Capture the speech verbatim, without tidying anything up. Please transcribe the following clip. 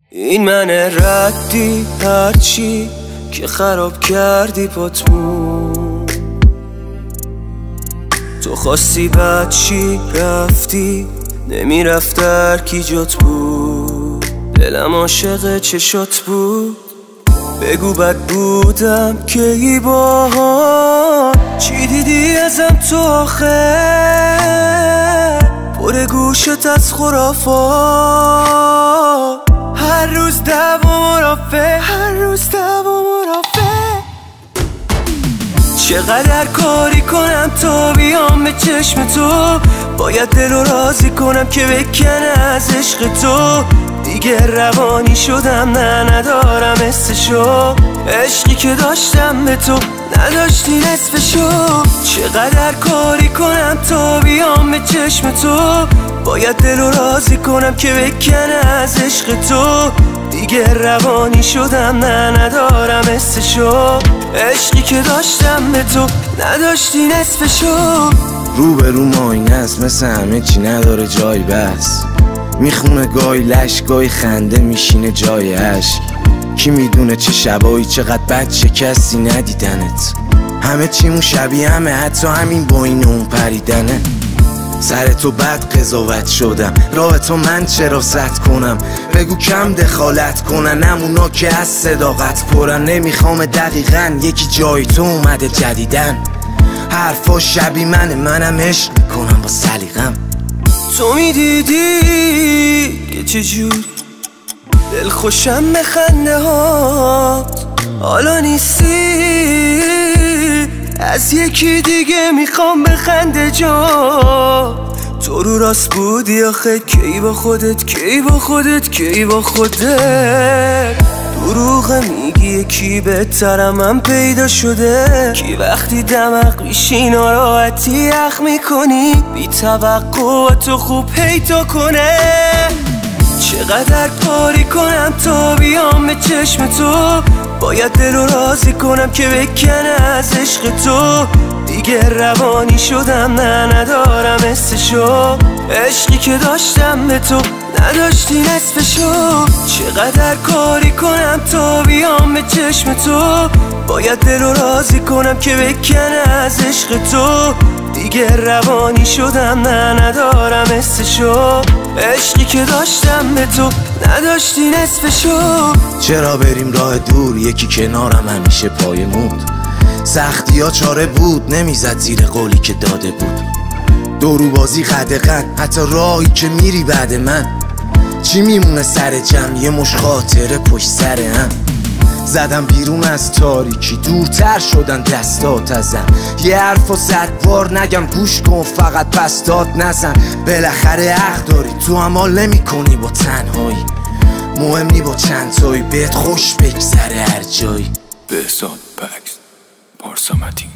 این من ردی هرچی که خراب کردی پاتمون، تو خواستی بد چی رفتی نمیرفت در کی جات بود، دلم عاشق چشات بود. بگو بد بودم که ای باها چی دیدی ازم تو آخه، پر گوشت از خرافات، هر روز دعوا مرافع، هر روز دعوا مرافع. چقدر کاری کنم تا بیام به چشم تو، باید دل رو راضی کنم که بکنه از عشق تو. دیگه روانی شدم نه ندارم حسشو، عشقی که داشتم به تو نداشتی نصفشو. چقدر کاری کنم تا بیام به چشم تو، باید دل رو راضی کنم که بکنه از عشق تو. دیگه روانی شدم نه ندارم حسشو، عشقی که داشتم به تو نداشتی نصفشو. رو به رو ماینه است مثل همه چی نداره جای بس، میخونه گای لش گای خنده میشینه جای عشق. کی میدونه چه شبایی چقدر بد شکستی ندیدنت، همه چیمون شبیه همه حتی همین با این اون پریدنه. سر تو بد قضاوت شدم، راه تو من چرا ست کنم، بگو کم دخالت کنن همونا که از صداقت پرن. نمیخوام دقیقا یکی جای تو اومده جدیدن، حرفا شبی منه منم عشق میکنم با سلیقم. تو میدیدی که چجور دل خوشم به خنده هات، حالا نیستی از یکی دیگه میخوام به خنده جا. تو رو راست بودی آخه کی با خودت کی با خودت کی با خودت، دروغ میگی یکی بهترم من پیدا شده، کی وقتی دمق میشی ناراحتی یخ میکنی بی توقع تو خوب پیدا کنه. چقدر کاری کنم تا بیام به چشم تو، باید دل رو راضی کنم که بکنه از عشق تو. دیگه روانی شدم نه ندارم حسشو، عشقی که داشتم به تو نداشتی نصفشو. چقدر کاری کنم تا بیام به چشم تو، باید دل رو راضی کنم که بکنه از عشق تو. دیگه روانی شدم نه ندارم حسشو، عشقی که داشتم به تو نداشتی نصفشو. چرا بریم راه دور یکی کنارم همیشه پایمون، سختی ها چاره بود نمیزد زیر قولی که داده بود. دورو بازی قدقن حتی راهی که میری بعد من، چی میمونه سر جمع یه مش خاطره پشت سر هم. زدم بیرون از تاریکی دورتر شدن دستات ازم، یه حرف و صد بار نگم گوش کن فقط پس داد نزن. بالاخره حق داری تو هم حال نمی کنی با تنهایی، مهم نی با چند تایی بهت خوش بگذره هر جایی. بهزاد پکس پارسا متین.